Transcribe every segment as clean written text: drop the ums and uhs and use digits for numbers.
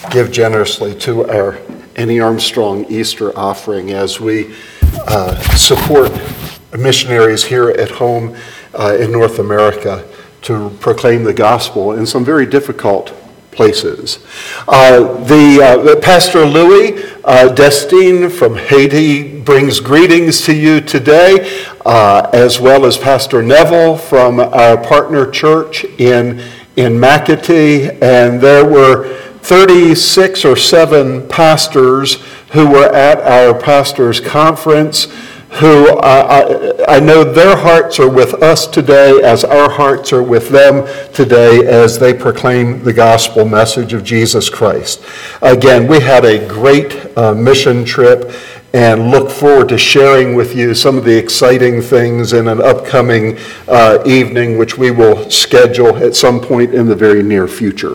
give generously to our Annie Armstrong Easter offering as we support missionaries here at home in North America to proclaim the gospel in some very difficult places. Pastor Louis Destine from Haiti brings greetings to you today, as well as Pastor Neville from our partner church in Makati, and there were 36 or 7 pastors who were at our pastors' conference who I know their hearts are with us today as our hearts are with them today as they proclaim the gospel message of Jesus Christ. Again, we had a great mission trip and look forward to sharing with you some of the exciting things in an upcoming evening, which we will schedule at some point in the very near future.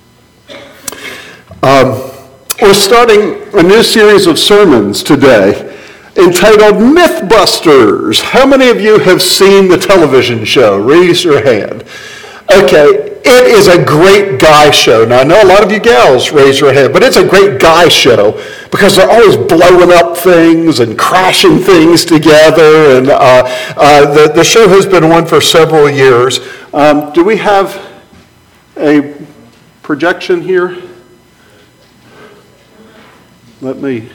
We're starting a new series of sermons today entitled Mythbusters. How many of you have seen the television show? Raise your hand. Okay, it is a great guy show. Now, I know a lot of you gals raise your hand, but it's a great guy show because they're always blowing up things and crashing things together. And the show has been on for several years. Do we have a projection here? Let me...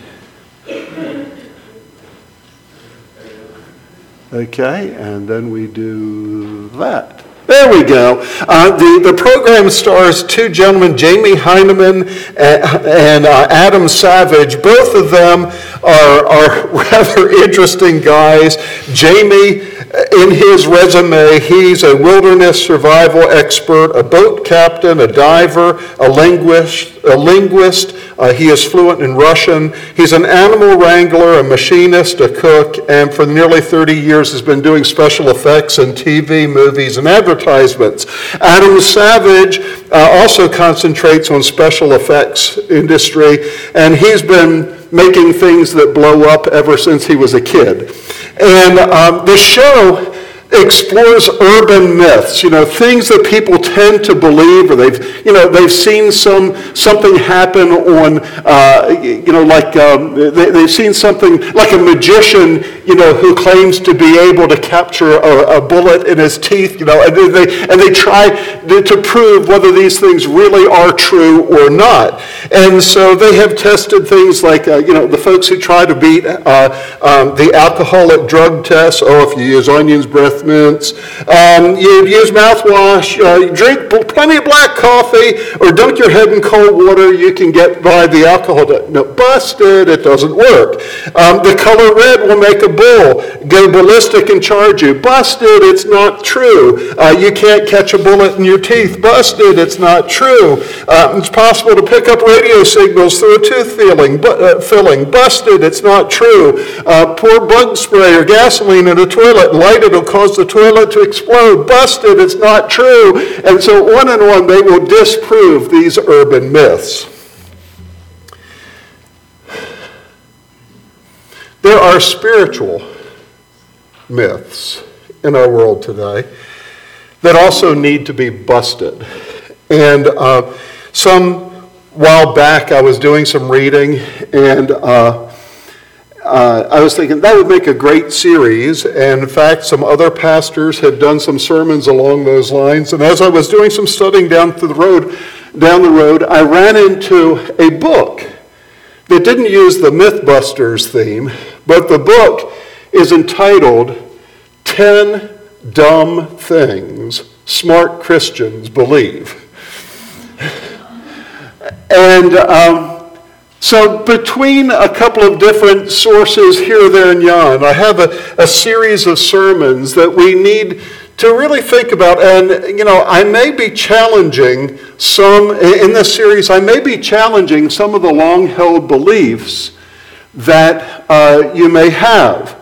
Okay, and then we do that. There we go. The program stars 2 gentlemen, Jamie Heineman and Adam Savage. Both of them are rather interesting guys. Jamie, in his resume, he's a wilderness survival expert, a boat captain, a diver, a linguist. He is fluent in Russian. He's an animal wrangler, a machinist, a cook, and for nearly 30 years has been doing special effects in TV, movies, and advertisements. Adam Savage also concentrates on special effects industry, and he's been making things that blow up ever since he was a kid. And the show explores urban myths, things that people tend to believe, or they've seen something happen on, they've seen something like a magician, who claims to be able to capture a bullet in his teeth, and they try to prove whether these things really are true or not. And so they have tested things like, the folks who try to beat the alcoholic drug test. If you use onions, breath mints, you use mouthwash, you drink plenty of black coffee, or dunk your head in cold water, you can get by the alcohol. No, busted, it doesn't work. The color red will make a bull go ballistic and charge you. Busted, it's not true. You can't catch a bullet in your teeth. Busted, it's not true. It's possible to pick up radio signals through a tooth filling. Busted, it's not true. Pour bug spray or gasoline in a toilet and light it will cause the toilet to explode. Busted, it's not true. And so on and on, they will disprove these urban myths. There are spiritual myths in our world today that also need to be busted. And some while back, I was doing some reading, and I was thinking that would make a great series. And in fact, some other pastors had done some sermons along those lines. And as I was doing some studying down the road, I ran into a book that didn't use the Mythbusters theme, but the book is entitled 10 Dumb Things Smart Christians Believe. And so between a couple of different sources here, there, and yon, I have a series of sermons that we need to really think about. And, I may be challenging some, in this series, I may be challenging some of the long-held beliefs that you may have.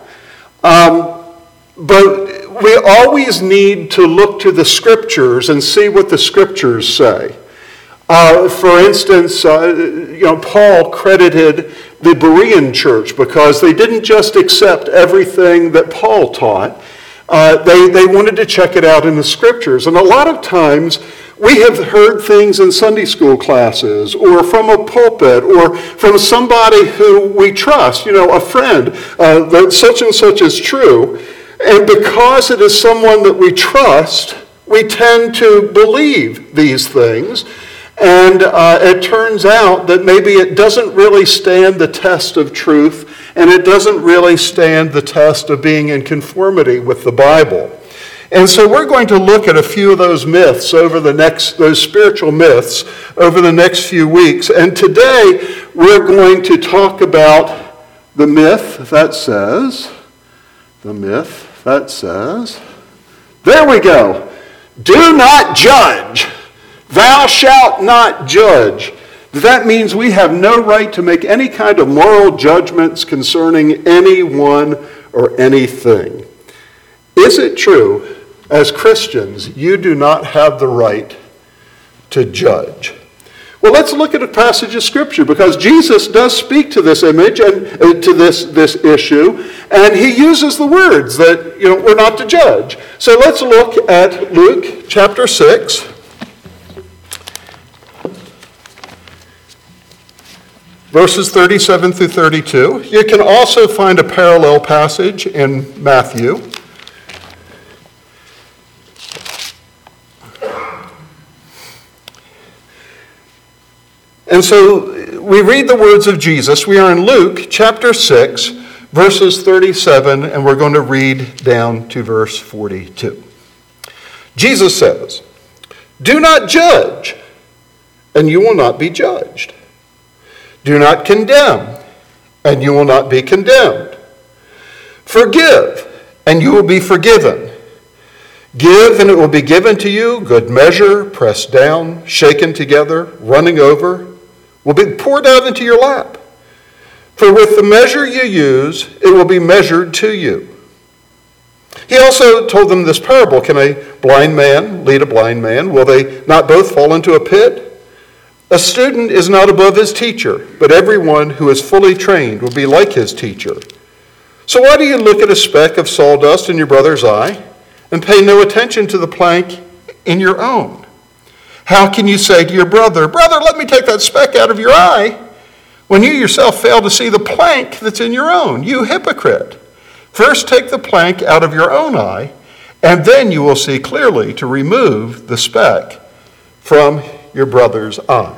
But we always need to look to the Scriptures and see what the Scriptures say. For instance, Paul credited the Berean church because they didn't just accept everything that Paul taught. They wanted to check it out in the Scriptures. And a lot of times We have heard things in Sunday school classes or from a pulpit or from somebody who we trust, a friend, that such and such is true. And because it is someone that we trust, we tend to believe these things. And it turns out that maybe it doesn't really stand the test of truth, and it doesn't really stand the test of being in conformity with the Bible. And so we're going to look at a few of those myths those spiritual myths over the next few weeks. And today we're going to talk about the myth that says, there we go, do not judge. Thou shalt not judge. That means we have no right to make any kind of moral judgments concerning anyone or anything. Is it true, as Christians, you do not have the right to judge? Well, let's look at a passage of Scripture, because Jesus does speak to this image and to this issue, and he uses the words that we're not to judge. So let's look at Luke chapter 6. Verses 37 through 32. You can also find a parallel passage in Matthew. And so we read the words of Jesus. We are in Luke chapter 6, verses 37, and we're going to read down to verse 42. Jesus says, "Do not judge, and you will not be judged. Do not condemn, and you will not be condemned. Forgive, and you will be forgiven. Give, and it will be given to you. Good measure, pressed down, shaken together, running over, will be poured out into your lap. For with the measure you use, it will be measured to you." He also told them this parable. Can a blind man lead a blind man? Will they not both fall into a pit? A student is not above his teacher, but everyone who is fully trained will be like his teacher. So why do you look at a speck of sawdust in your brother's eye and pay no attention to the plank in your own? How can you say to your brother, "Brother, let me take that speck out of your eye," when you yourself fail to see the plank that's in your own? You hypocrite! First take the plank out of your own eye, and then you will see clearly to remove the speck from your brother's eye.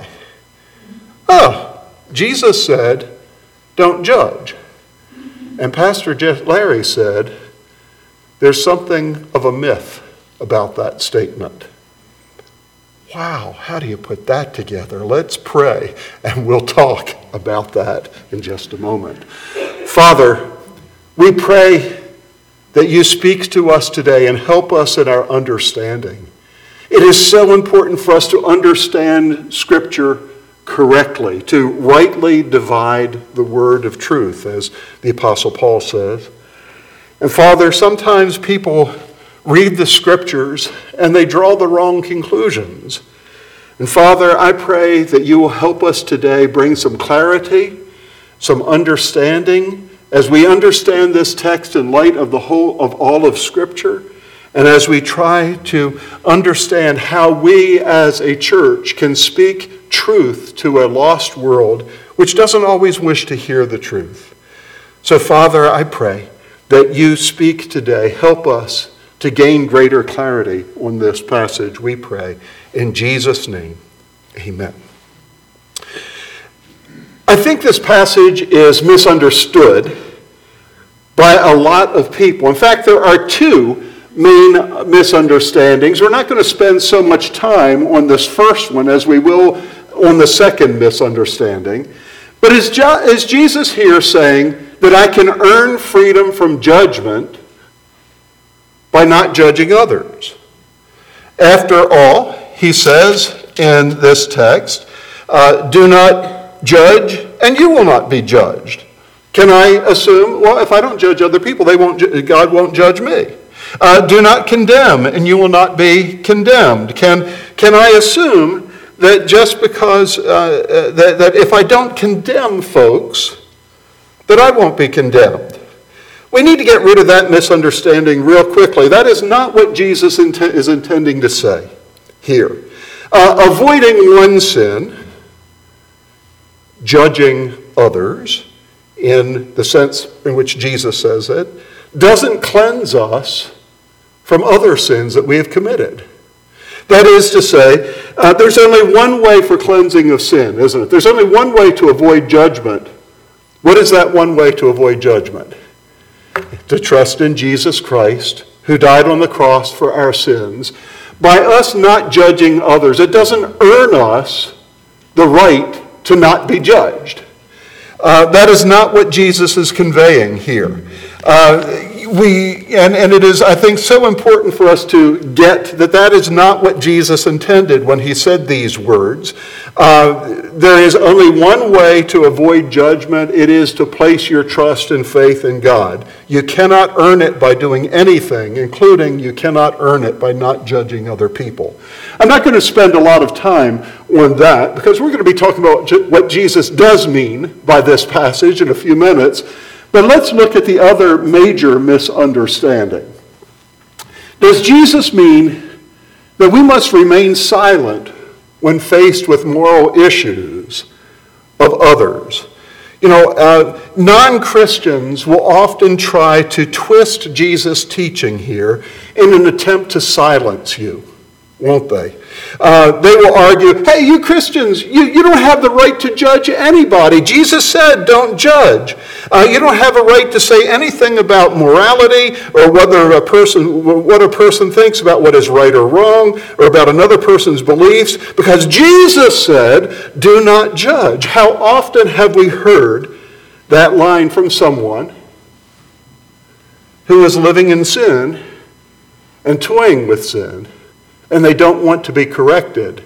Jesus said, don't judge. And Pastor Larry said, there's something of a myth about that statement. Wow, how do you put that together? Let's pray, and we'll talk about that in just a moment. Father, we pray that you speak to us today and help us in our understanding. It is so important for us to understand Scripture correctly, to rightly divide the word of truth, as the Apostle Paul says. And Father, sometimes people read the Scriptures and they draw the wrong conclusions. And Father, I pray that you will help us today bring some clarity, some understanding, as we understand this text in light of the whole of all of Scripture. And as we try to understand how we as a church can speak truth to a lost world which doesn't always wish to hear the truth. So, Father, I pray that you speak today. Help us to gain greater clarity on this passage, we pray. In Jesus' name, amen. I think this passage is misunderstood by a lot of people. In fact, there are two main misunderstandings. We're not going to spend so much time on this first one as we will on the second misunderstanding. But is Jesus here saying that I can earn freedom from judgment by not judging others? After all, he says in this text, do not judge and you will not be judged. Can I assume, well, if I don't judge other people, God won't judge me? Do not condemn, and you will not be condemned. Can I assume that just because, that if I don't condemn folks, that I won't be condemned? We need to get rid of that misunderstanding real quickly. That is not what Jesus is intending to say here. Avoiding one sin, judging others, in the sense in which Jesus says it, doesn't cleanse us from other sins that we have committed. That is to say, there's only one way for cleansing of sin, isn't it? There's only one way to avoid judgment. What is that one way to avoid judgment? To trust in Jesus Christ, who died on the cross for our sins. By us not judging others, it doesn't earn us the right to not be judged. That is not what Jesus is conveying here. And it is, I think, so important for us to get that that is not what Jesus intended when he said these words. There is only one way to avoid judgment. It is to place your trust and faith in God. You cannot earn it by doing anything, including you cannot earn it by not judging other people. I'm not going to spend a lot of time on that because we're going to be talking about what Jesus does mean by this passage in a few minutes. But let's look at the other major misunderstanding. Does Jesus mean that we must remain silent when faced with moral issues of others? You know, non-Christians will often try to twist Jesus' teaching here in an attempt to silence you, won't they? They will argue, hey, you Christians, you don't have the right to judge anybody. Jesus said, don't judge. You don't have a right to say anything about morality or what a person thinks about what is right or wrong or about another person's beliefs because Jesus said, do not judge. How often have we heard that line from someone who is living in sin and toying with sin? And they don't want to be corrected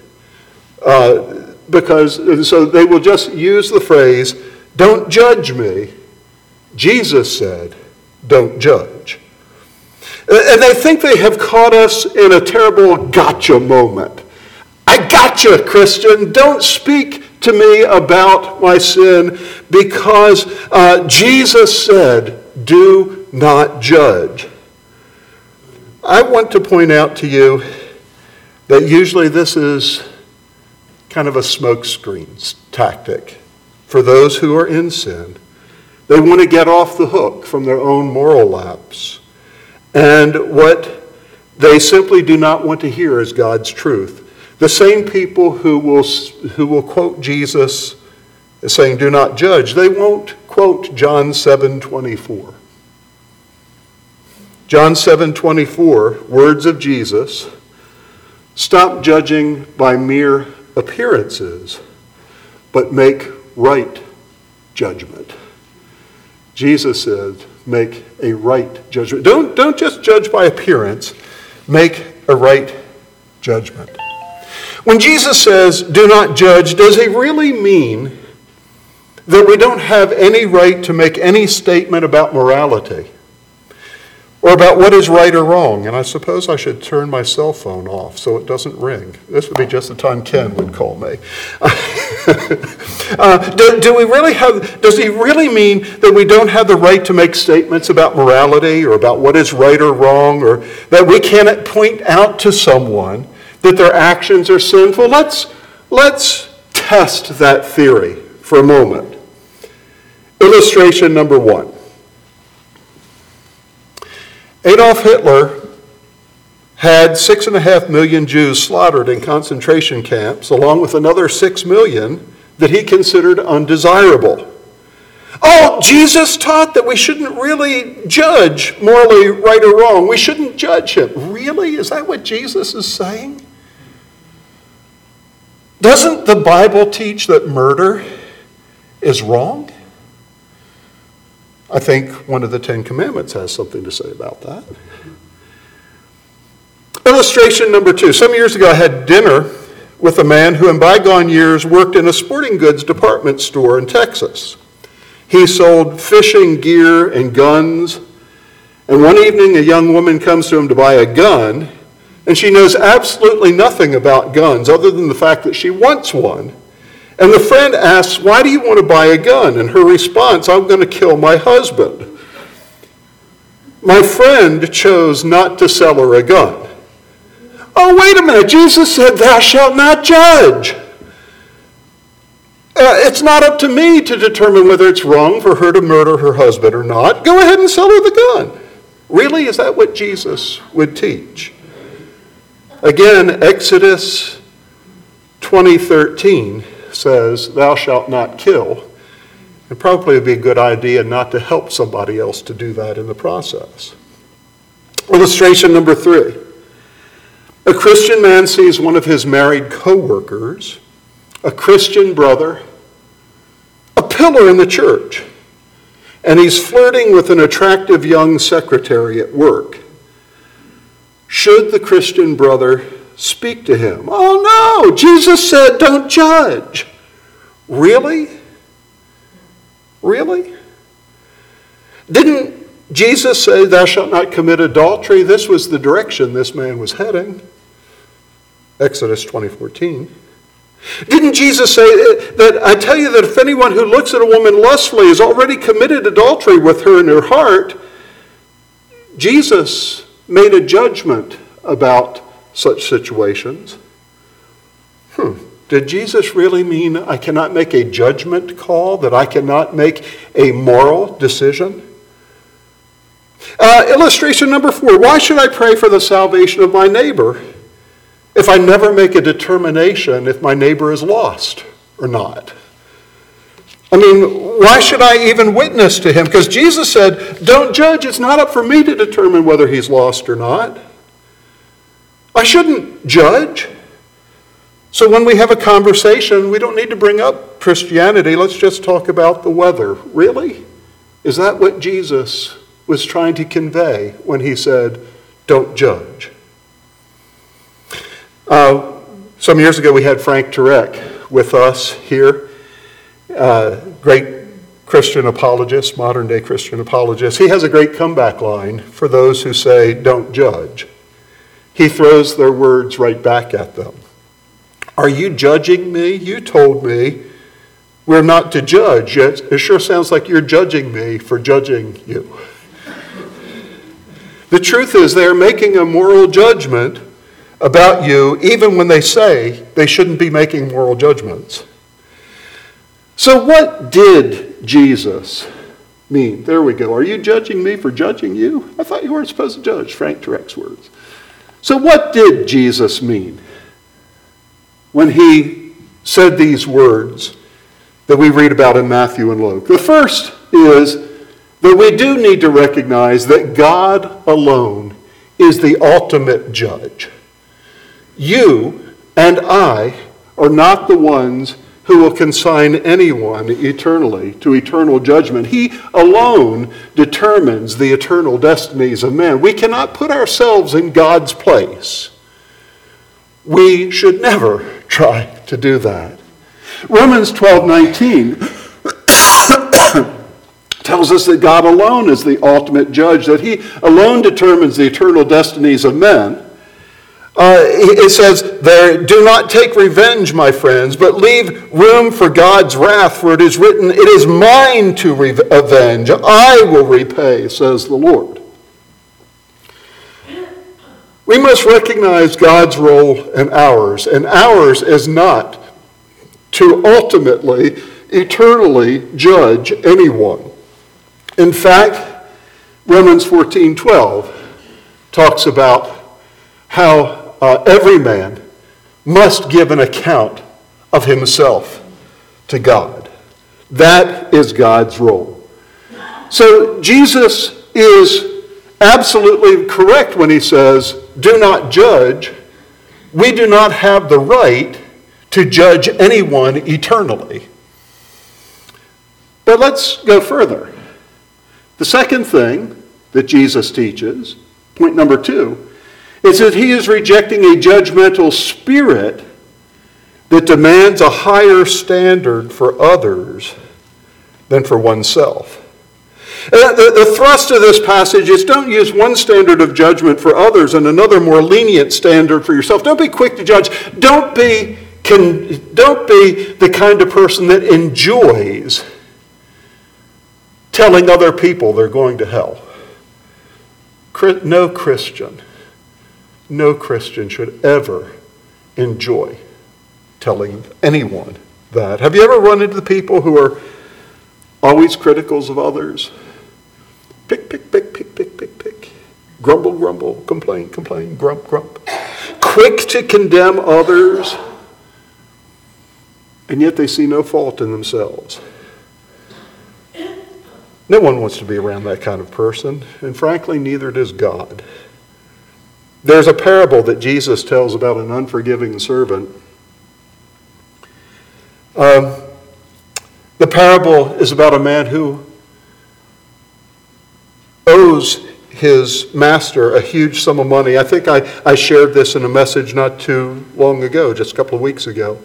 so they will just use the phrase, don't judge me. Jesus said, don't judge. And they think they have caught us in a terrible gotcha moment. I gotcha, Christian. Don't speak to me about my sin because Jesus said, do not judge. I want to point out to you that usually this is kind of a smokescreen tactic for those who are in sin. They want to get off the hook from their own moral lapse. And what they simply do not want to hear is God's truth. The same people who will quote Jesus as saying, do not judge, they won't quote John 7:24. John 7:24, words of Jesus, stop judging by mere appearances, but make right judgment. Jesus said, make a right judgment. Don't just judge by appearance, make a right judgment. When Jesus says, do not judge, does he really mean that we don't have any right to make any statement about morality? Or about what is right or wrong. And I suppose I should turn my cell phone off so it doesn't ring. This would be just the time Ken would call me. Does he really mean that we don't have the right to make statements about morality or about what is right or wrong, or that we cannot point out to someone that their actions are sinful? Let's test that theory for a moment. Illustration number 1. Adolf Hitler had 6.5 million Jews slaughtered in concentration camps, along with another 6 million that he considered undesirable. Oh, Jesus taught that we shouldn't really judge morally right or wrong. We shouldn't judge him. Really? Is that what Jesus is saying? Doesn't the Bible teach that murder is wrong? I think one of the 10 Commandments has something to say about that. Illustration number 2. Some years ago I had dinner with a man who in bygone years worked in a sporting goods department store in Texas. He sold fishing gear and guns. And one evening a young woman comes to him to buy a gun, and she knows absolutely nothing about guns other than the fact that she wants one. And the friend asks, why do you want to buy a gun? And her response, I'm going to kill my husband. My friend chose not to sell her a gun. Oh, wait a minute. Jesus said, thou shalt not judge. It's not up to me to determine whether it's wrong for her to murder her husband or not. Go ahead and sell her the gun. Really? Is that what Jesus would teach? Again, Exodus 20:13 says, thou shalt not kill. It probably would be a good idea not to help somebody else to do that in the process. Illustration number 3. A Christian man sees one of his married co-workers, a Christian brother, a pillar in the church, and he's flirting with an attractive young secretary at work. Should the Christian brother speak to him? Oh no, Jesus said don't judge. Really? Really? Didn't Jesus say thou shalt not commit adultery? This was the direction this man was heading. Exodus 20:14. Didn't Jesus say that, I tell you that if anyone who looks at a woman lustfully has already committed adultery with her in her heart? Jesus made a judgment about such situations. Did Jesus really mean I cannot make a judgment call, that I cannot make a moral decision? Illustration number 4. Why should I pray for the salvation of my neighbor if I never make a determination if my neighbor is lost or not? I mean, why should I even witness to him? Because Jesus said, don't judge. It's not up for me to determine whether he's lost or not. I shouldn't judge. So when we have a conversation, we don't need to bring up Christianity. Let's just talk about the weather. Really? Is that what Jesus was trying to convey when he said, don't judge? Some years ago, we had Frank Turek with us here, great Christian apologist, modern-day Christian apologist. He has a great comeback line for those who say, don't judge. He throws their words right back at them. Are you judging me? You told me we're not to judge. It sure sounds like you're judging me for judging you. The truth is they're making a moral judgment about you even when they say they shouldn't be making moral judgments. So what did Jesus mean? There we go. Are you judging me for judging you? I thought you weren't supposed to judge. Frank Turek's words. So what did Jesus mean when he said these words that we read about in Matthew and Luke? The first is that we do need to recognize that God alone is the ultimate judge. You and I are not the ones who will consign anyone eternally to eternal judgment. He alone determines the eternal destinies of men. We cannot put ourselves in God's place. We should never try to do that. Romans 12:19 tells us that God alone is the ultimate judge, that he alone determines the eternal destinies of men. It says there, do not take revenge, my friends, but leave room for God's wrath, for it is written, it is mine to avenge. I will repay, says the Lord. We must recognize God's role and ours is not to ultimately, eternally judge anyone. In fact, Romans 14:12 talks about how every man must give an account of himself to God. That is God's role. So Jesus is absolutely correct when he says, do not judge. We do not have the right to judge anyone eternally. But let's go further. The second thing that Jesus teaches, point number 2, is that he is rejecting a judgmental spirit that demands a higher standard for others than for oneself. The thrust of this passage is don't use one standard of judgment for others and another more lenient standard for yourself. Don't be quick to judge. Don't be the kind of person that enjoys telling other people they're going to hell. No Christian no Christian should ever enjoy telling anyone that. Have you ever run into the people who are always criticals of others? Pick, pick, pick, pick, pick, pick, pick. Grumble, grumble, complain, complain, grump, grump. Quick to condemn others, and yet they see no fault in themselves. No one wants to be around that kind of person, and frankly, neither does God. There's a parable that Jesus tells about an unforgiving servant. The parable is about a man who owes his master a huge sum of money. I think I shared this in a message not too long ago, just a couple of weeks ago.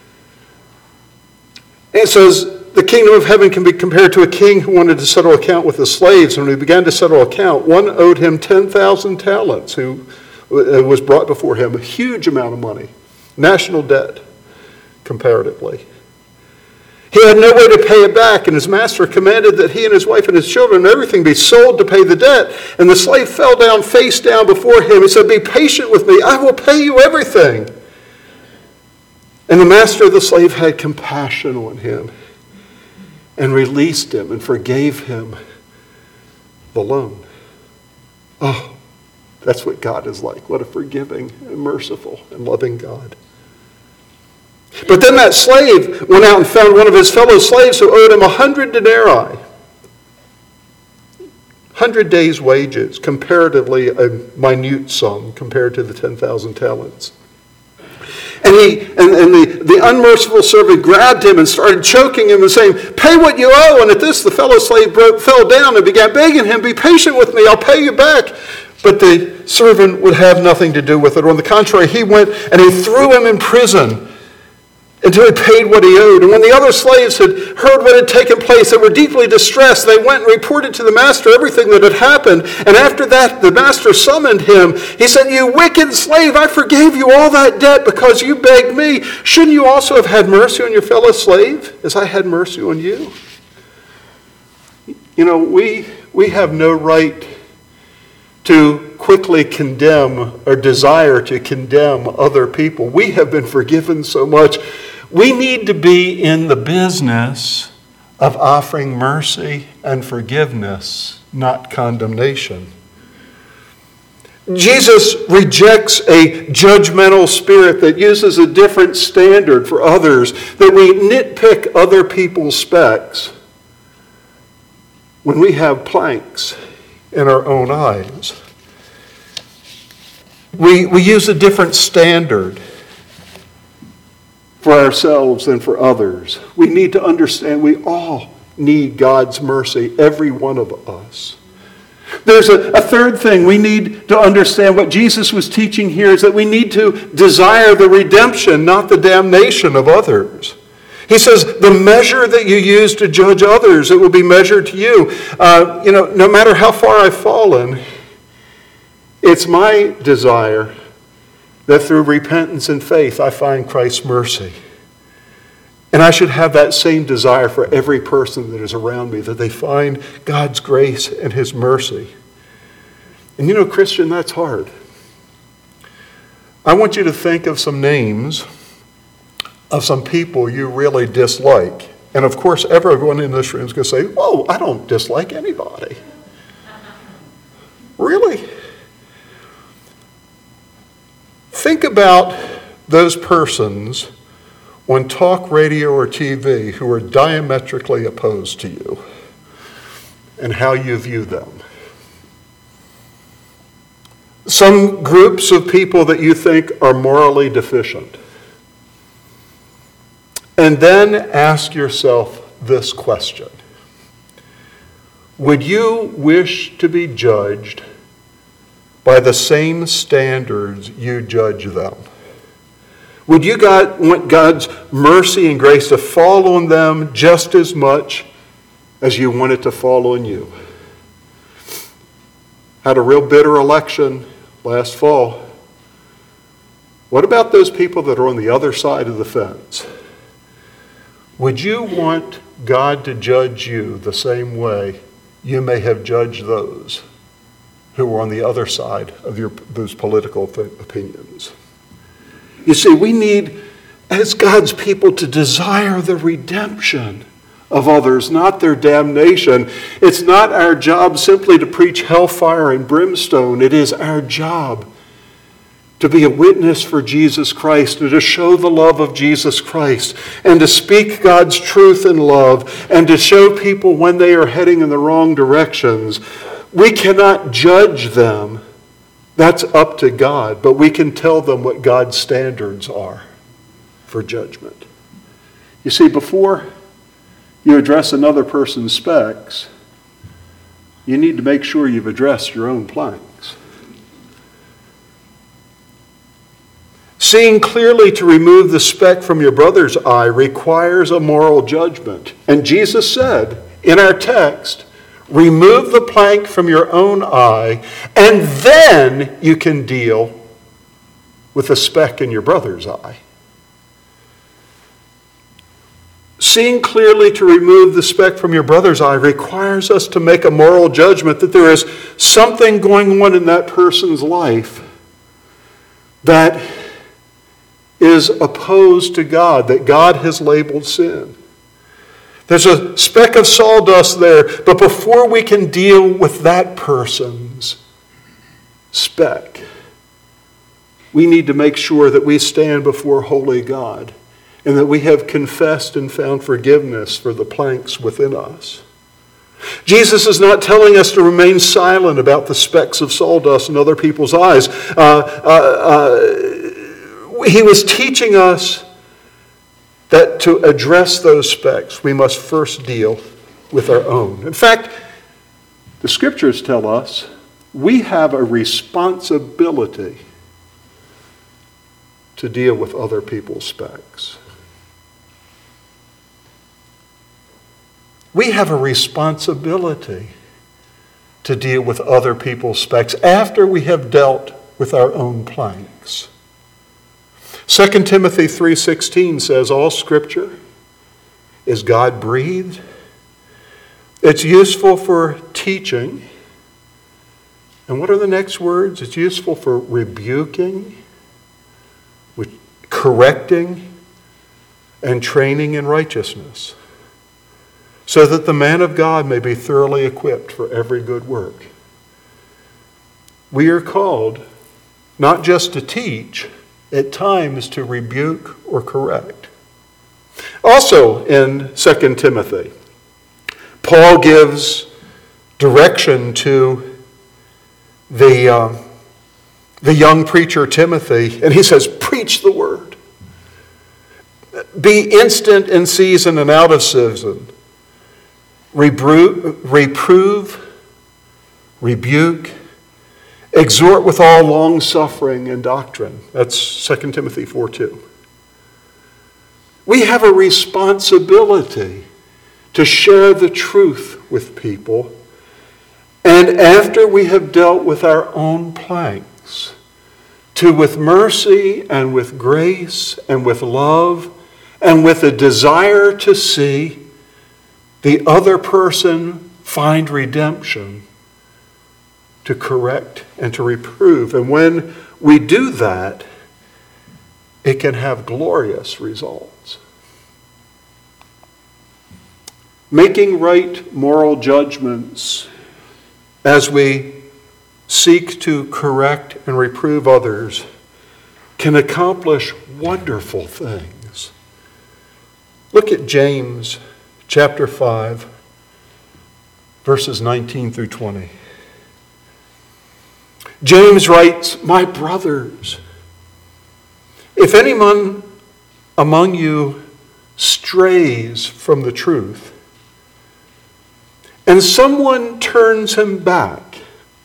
It says, the kingdom of heaven can be compared to a king who wanted to settle account with his slaves. And when he began to settle account, one owed him 10,000 talents, who was brought before him, a huge amount of money, national debt, comparatively. He had no way to pay it back, and his master commanded that he and his wife and his children and everything be sold to pay the debt. And the slave fell down face down before him. He said, "Be patient with me, I will pay you everything." And the master of the slave had compassion on him and released him and forgave him the loan. Oh, that's what God is like. What a forgiving and merciful and loving God. But then that slave went out and found one of his fellow slaves who owed him 100 denarii. 100 days' wages, comparatively a minute sum compared to the 10,000 talents. And the unmerciful servant grabbed him and started choking him and saying, "Pay what you owe." And at this, the fellow slave fell down and began begging him, "Be patient with me, I'll pay you back." But the servant would have nothing to do with it. On the contrary, he went and he threw him in prison until he paid what he owed. And when the other slaves had heard what had taken place, they were deeply distressed. They went and reported to the master everything that had happened. And after that, the master summoned him. He said, "You wicked slave, I forgave you all that debt because you begged me. Shouldn't you also have had mercy on your fellow slave as I had mercy on you?" You know, we have no right to quickly condemn or desire to condemn other people. We have been forgiven so much. We need to be in the business of offering mercy and forgiveness, not condemnation. Jesus rejects a judgmental spirit that uses a different standard for others, that we nitpick other people's specks when we have planks in our own eyes. We use a different standard for ourselves than for others. We need to understand we all need God's mercy, every one of us. There's a third thing we need to understand. What Jesus was teaching here is that we need to desire the redemption, not the damnation of others. He says, the measure that you use to judge others, it will be measured to you. No matter how far I've fallen, it's my desire that through repentance and faith I find Christ's mercy. And I should have that same desire for every person that is around me, that they find God's grace and His mercy. And you know, Christian, that's hard. I want you to think of some names of some people you really dislike. And of course, everyone in this room is going to say, "Oh, I don't dislike anybody." Really? Think about those persons on talk radio or TV who are diametrically opposed to you and how you view them. Some groups of people that you think are morally deficient. And then ask yourself this question. Would you wish to be judged by the same standards you judge them? Would you want God's mercy and grace to fall on them just as much as you want it to fall on you? Had a real bitter election last fall. What about those people that are on the other side of the fence? Would you want God to judge you the same way you may have judged those who are on the other side of those political opinions. You see, we need, as God's people, to desire the redemption of others, not their damnation. It's not our job simply to preach hellfire and brimstone. It is our job to be a witness for Jesus Christ and to show the love of Jesus Christ and to speak God's truth in love and to show people when they are heading in the wrong directions. We cannot judge them. That's up to God, but we can tell them what God's standards are for judgment. You see, before you address another person's specks, you need to make sure you've addressed your own planks. Seeing clearly to remove the speck from your brother's eye requires a moral judgment. And Jesus said in our text, remove the plank from your own eye, and then you can deal with the speck in your brother's eye. Seeing clearly to remove the speck from your brother's eye requires us to make a moral judgment that there is something going on in that person's life that is opposed to God, that God has labeled sin. There's a speck of sawdust there, but before we can deal with that person's speck, we need to make sure that we stand before holy God and that we have confessed and found forgiveness for the planks within us. Jesus is not telling us to remain silent about the specks of sawdust in other people's eyes. He was teaching us that to address those specks, we must first deal with our own. In fact, the scriptures tell us we have a responsibility to deal with other people's specks. We have a responsibility to deal with other people's specks after we have dealt with our own planks. 2 Timothy 3:16 says, all Scripture is God-breathed. It's useful for teaching. And what are the next words? It's useful for rebuking, correcting, and training in righteousness, so that the man of God may be thoroughly equipped for every good work. We are called not just to teach, at times to rebuke or correct. Also in 2 Timothy, Paul gives direction to the young preacher Timothy, and he says, preach the word. Be instant in season and out of season. Reprove, rebuke, exhort with all long-suffering and doctrine. That's 2 Timothy 4:2. We have a responsibility to share the truth with people, and after we have dealt with our own planks, to with mercy and with grace and with love and with a desire to see the other person find redemption, to correct and to reprove. And when we do that, it can have glorious results. Making right moral judgments as we seek to correct and reprove others can accomplish wonderful things. Look at James chapter 5, verses 19 through 20. James writes, my brothers, if anyone among you strays from the truth, and someone turns him back.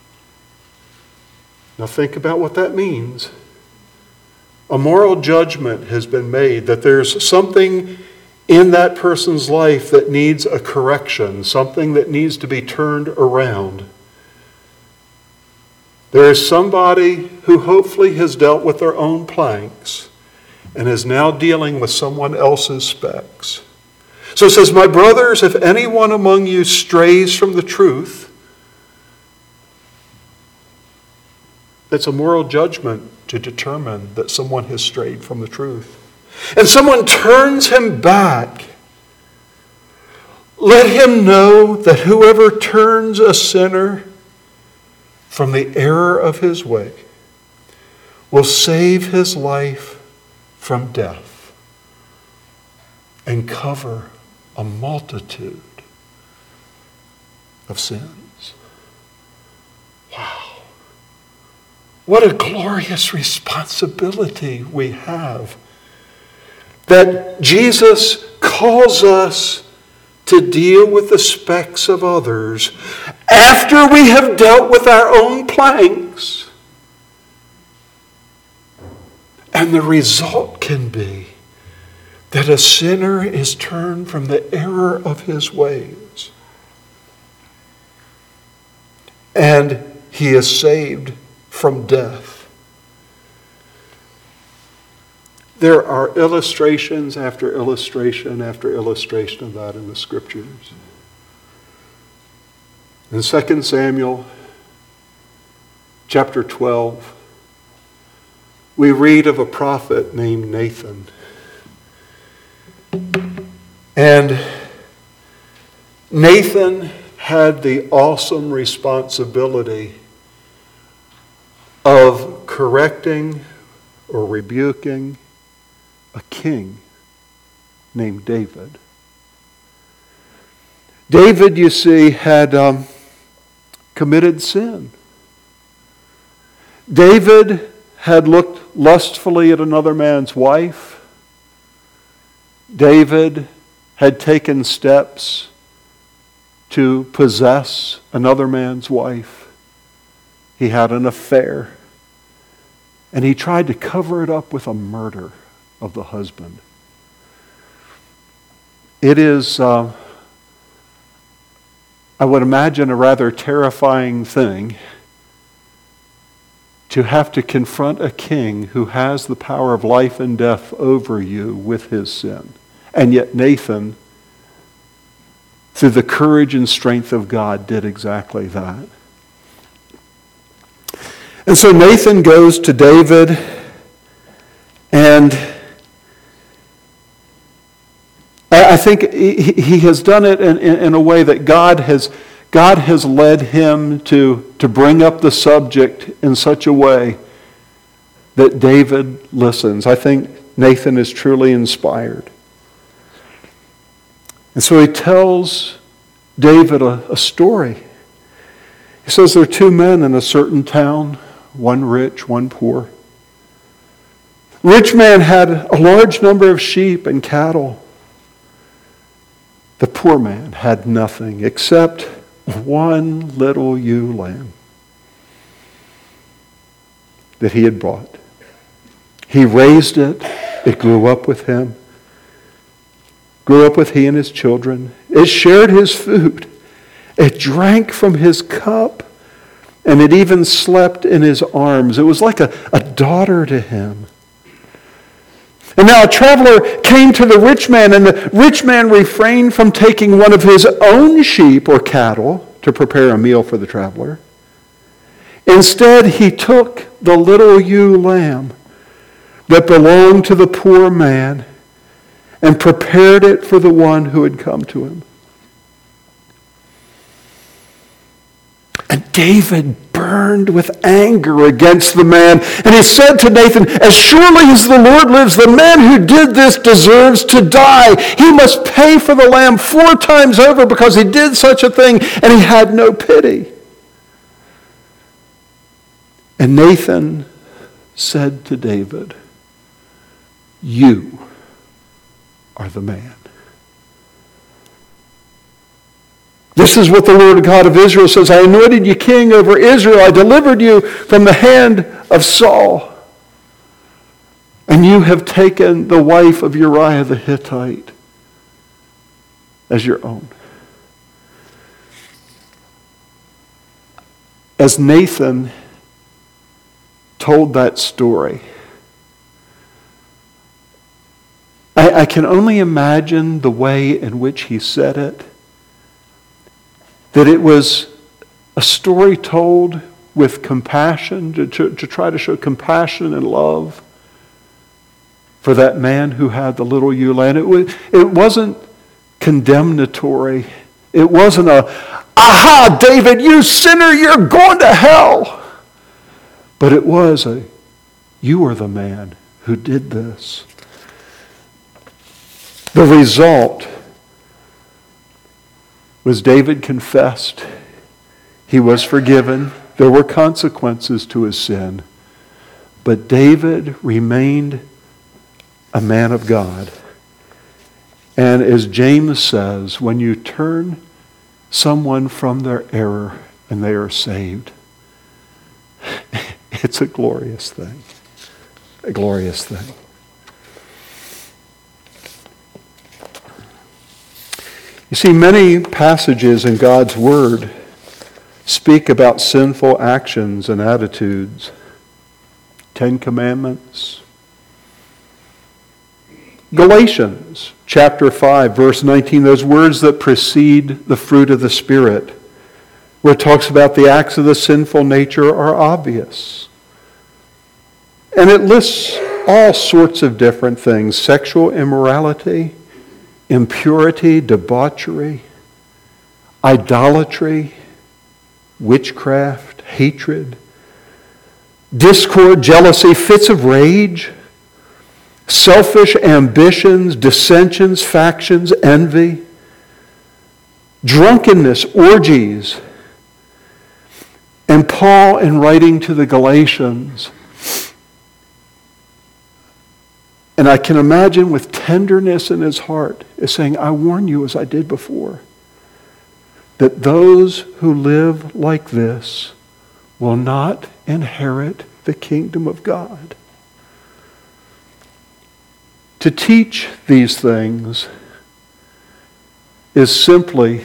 Now think about what that means. A moral judgment has been made that there's something in that person's life that needs a correction, something that needs to be turned around. There is somebody who hopefully has dealt with their own planks and is now dealing with someone else's specks. So it says, my brothers, if anyone among you strays from the truth It's a moral judgment to determine that someone has strayed from the truth. And someone turns him back. Let him know that whoever turns a sinner from the error of his way will save his life from death and cover a multitude of sins. Wow. What a glorious responsibility we have. That Jesus calls us to deal with the specks of others after we have dealt with our own planks. And the result can be that a sinner is turned from the error of his ways. And he is saved from death. There are illustrations after illustration after illustration of that in the Scriptures. In 2 Samuel chapter 12, we read of a prophet named Nathan. And Nathan had the awesome responsibility of correcting or rebuking a king named David. David, you see, had committed sin. David had looked lustfully at another man's wife. David had taken steps to possess another man's wife. He had an affair. And he tried to cover it up with a murder of the husband. It is, I would imagine, a rather terrifying thing to have to confront a king who has the power of life and death over you with his sin. And yet Nathan, through the courage and strength of God, did exactly that. And so Nathan goes to David, and I think he has done it in a way that God has led him to bring up the subject in such a way that David listens. I think Nathan is truly inspired. And so he tells David a story. He says there are two men in a certain town, one rich, one poor. The rich man had a large number of sheep and cattle. The poor man had nothing except one little ewe lamb that he had bought. He raised it. It grew up with him. Grew up with he and his children. It shared his food. It drank from his cup. And it even slept in his arms. It was like a daughter to him. And now a traveler came to the rich man, and the rich man refrained from taking one of his own sheep or cattle to prepare a meal for the traveler. Instead, he took the little ewe lamb that belonged to the poor man and prepared it for the one who had come to him. And David burned with anger against the man. And he said to Nathan, "As surely as the Lord lives, the man who did this deserves to die. He must pay for the lamb 4 times over because he did such a thing, and he had no pity." And Nathan said to David, "You are the man." This is what the Lord God of Israel says. "I anointed you king over Israel. I delivered you from the hand of Saul. And you have taken the wife of Uriah the Hittite as your own." As Nathan told that story, I can only imagine the way in which he said it. That it was a story told with compassion, to try to show compassion and love for that man who had the little ewe lamb. It wasn't condemnatory. It wasn't aha, David, you sinner, you're going to hell. But it was you are the man who did this. The result was David confessed. He was forgiven. There were consequences to his sin. But David remained a man of God. And as James says, when you turn someone from their error and they are saved, it's a glorious thing. A glorious thing. You see, many passages in God's Word speak about sinful actions and attitudes. 10 Commandments. Galatians chapter 5, verse 19, those words that precede the fruit of the Spirit, where it talks about the acts of the sinful nature are obvious. And it lists all sorts of different things: sexual immorality, impurity, debauchery, idolatry, witchcraft, hatred, discord, jealousy, fits of rage, selfish ambitions, dissensions, factions, envy, drunkenness, orgies. And Paul, in writing to the Galatians, and I can imagine with tenderness in his heart, is saying, I warn you, as I did before, that those who live like this will not inherit the kingdom of God. To teach these things is simply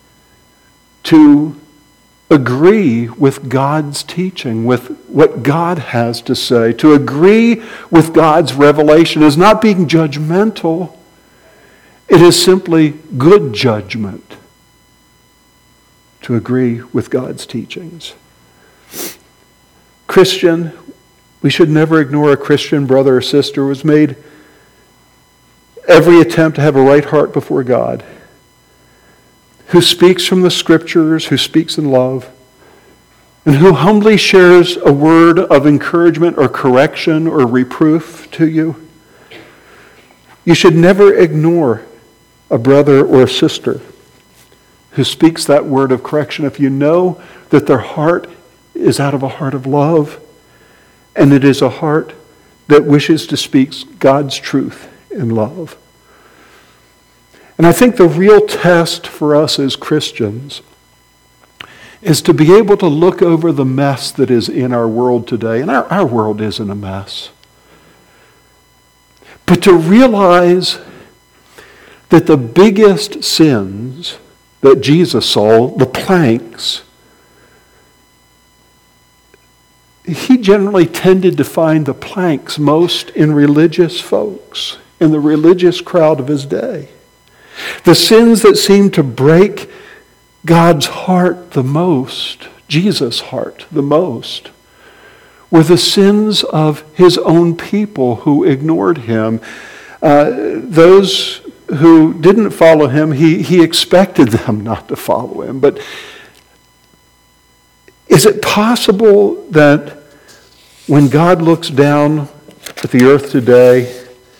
to agree with God's teaching, with what God has to say. To agree with God's revelation is not being judgmental. It is simply good judgment to agree with God's teachings. Christian, we should never ignore a Christian brother or sister who has made every attempt to have a right heart before God, who speaks from the Scriptures, who speaks in love, and who humbly shares a word of encouragement or correction or reproof to you. You should never ignore a brother or a sister who speaks that word of correction if you know that their heart is out of a heart of love, and it is a heart that wishes to speak God's truth in love. And I think the real test for us as Christians is to be able to look over the mess that is in our world today. And our world isn't a mess. But to realize that the biggest sins that Jesus saw, the planks, he generally tended to find the planks most in religious folks, in the religious crowd of his day. The sins that seemed to break God's heart the most, Jesus' heart the most, were the sins of his own people who ignored him. Those who didn't follow him, he expected them not to follow him. But is it possible that when God looks down at the earth today,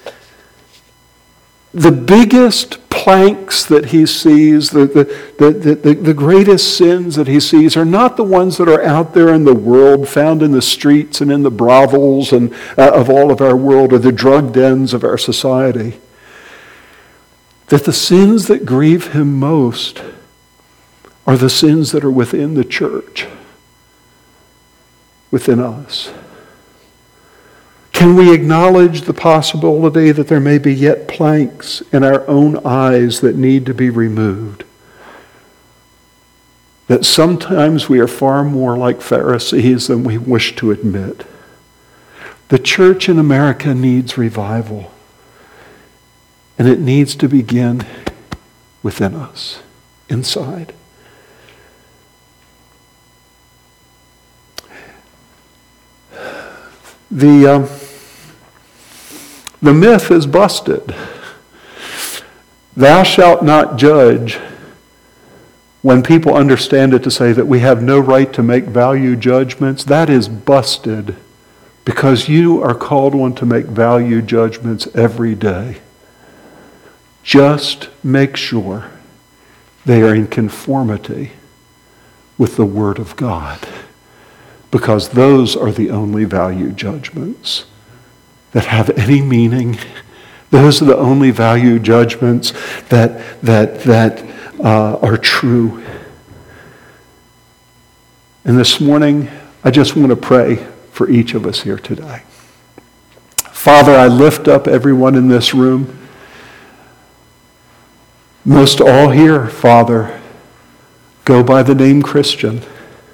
the biggest planks that he sees, the greatest sins that he sees are not the ones that are out there in the world, found in the streets and in the brothels and of all of our world, or the drug dens of our society? That the sins that grieve him most are the sins that are within the church, within us. Can we acknowledge the possibility that there may be yet planks in our own eyes that need to be removed? That sometimes we are far more like Pharisees than we wish to admit. The church in America needs revival. And it needs to begin within us, inside. The myth is busted. Thou shalt not judge, when people understand it to say that we have no right to make value judgments, that is busted, because you are called on to make value judgments every day. Just make sure they are in conformity with the Word of God, because those are the only value judgments that have any meaning. Those are the only value judgments that are true. And this morning, I just want to pray for each of us here today. Father, I lift up everyone in this room. Most all here, Father, go by the name Christian.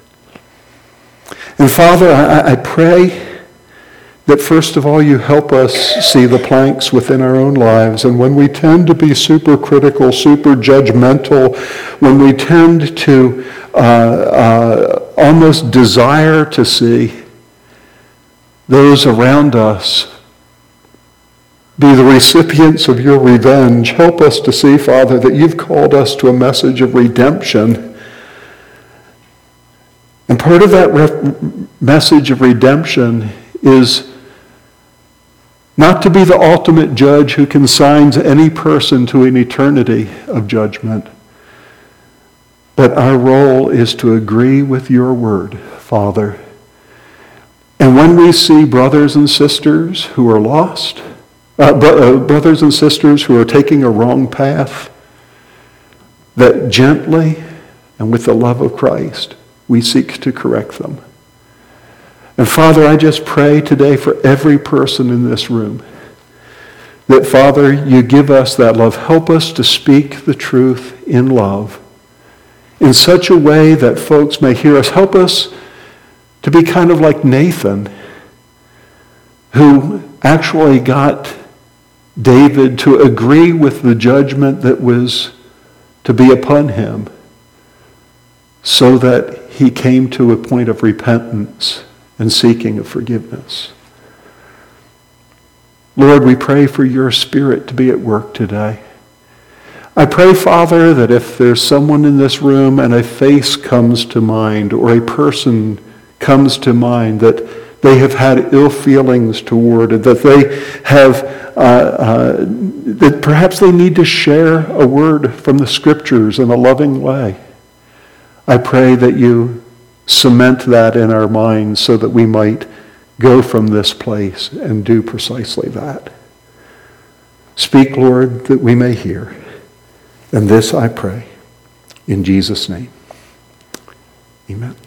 And Father, I pray that first of all you help us see the planks within our own lives. And when we tend to be super critical, super judgmental, when we tend to almost desire to see those around us be the recipients of your revenge, help us to see, Father, that you've called us to a message of redemption. And part of that message of redemption is not to be the ultimate judge who consigns any person to an eternity of judgment, but our role is to agree with your word, Father. And when we see brothers and sisters who are lost, brothers and sisters who are taking a wrong path, that gently and with the love of Christ, we seek to correct them. And Father, I just pray today for every person in this room that, Father, you give us that love. Help us to speak the truth in love in such a way that folks may hear us. Help us to be kind of like Nathan, who actually got David to agree with the judgment that was to be upon him, so that he came to a point of repentance and seeking of forgiveness. Lord, we pray for your Spirit to be at work today. I pray, Father, that if there's someone in this room and a face comes to mind or a person comes to mind that they have had ill feelings toward, that they have, that perhaps they need to share a word from the Scriptures in a loving way, I pray that you cement that in our minds so that we might go from this place and do precisely that. Speak, Lord, that we may hear. And this I pray in Jesus' name. Amen.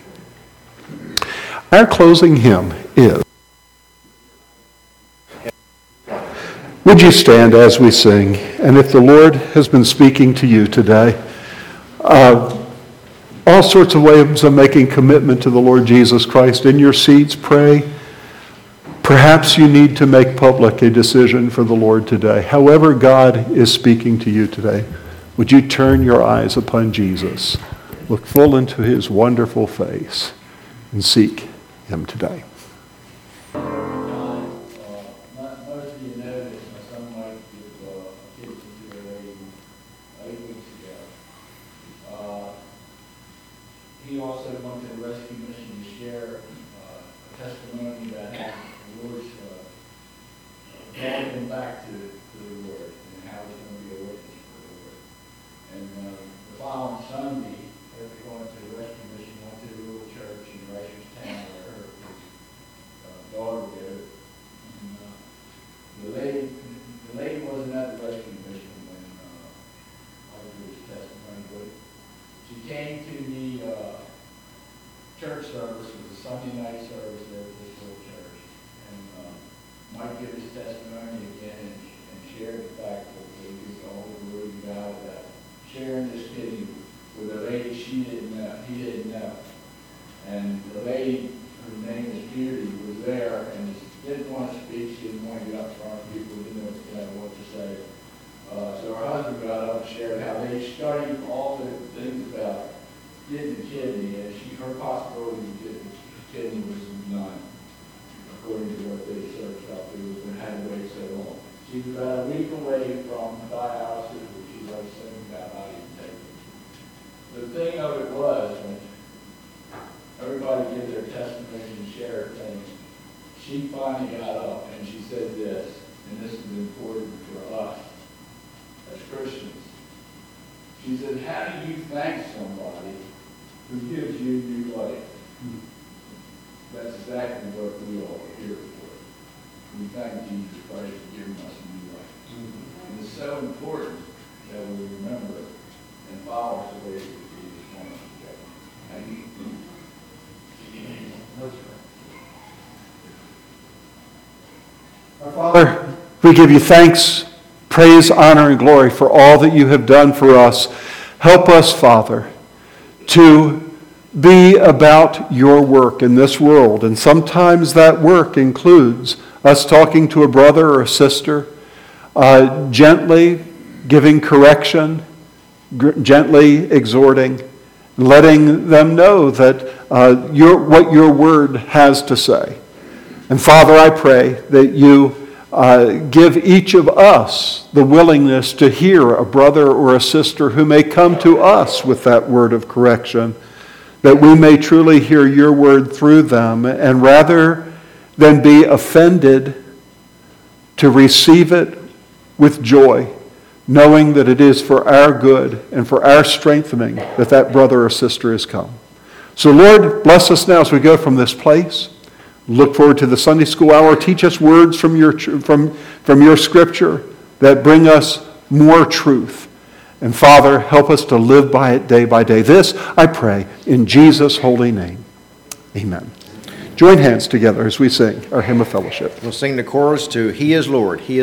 Our closing hymn is, would you stand as we sing? And if the Lord has been speaking to you today, all sorts of ways of making commitment to the Lord Jesus Christ. In your seats, pray. Perhaps you need to make public a decision for the Lord today. However God is speaking to you today, would you turn your eyes upon Jesus, look full into his wonderful face, and seek him today. He also went to the rescue mission to share a testimony that the Lord's brought him back to the Lord and how he's going to be a witness for the Lord. And the following Sunday, after going to the rescue mission, went to the little church in Reisterstown where his daughter lived. And the lady wasn't at the rescue mission when I was doing his testimony, but she came to the church service. It was a Sunday night service there at this little church. And Mike gave his testimony again and shared the fact that he was all the word of God about sharing this kidney with a lady he didn't know. And the lady, her name was Judy, was there and didn't want to speak. She didn't want to get up in front of people, didn't know what to say. So her husband got up and shared how they studied all the things about getting the kidney, and her possibility of getting the kidney was none. according to what they searched out, they was had to wait so long. She was about a week away from dialysis, which she's like saying about not even taking. The thing of it was, when everybody gave their testimony and shared things, she finally got up and she said this, and this is important for us as Christians. She said, how do you thank somebody who gives you new life? That's exactly what we all are here for. We thank Jesus Christ for giving us a new life. And it's so important that we remember and follow the ways that Jesus wants us to go. Thank you. Our Father, we give you thanks, praise, honor, and glory for all that you have done for us. Help us, Father, to be about your work in this world. And sometimes that work includes us talking to a brother or a sister, gently giving correction, gently exhorting, letting them know that what your word has to say. And Father, I pray that you give each of us the willingness to hear a brother or a sister who may come to us with that word of correction, that we may truly hear your word through them, and rather than be offended, to receive it with joy, knowing that it is for our good and for our strengthening that that brother or sister has come. So Lord, bless us now as we go from this place. Look forward to the Sunday school hour. Teach us words from your scripture that bring us more truth. And Father, help us to live by it day by day. This I pray in Jesus' holy name. Amen. Join hands together as we sing our hymn of fellowship. We'll sing the chorus to He is Lord. He is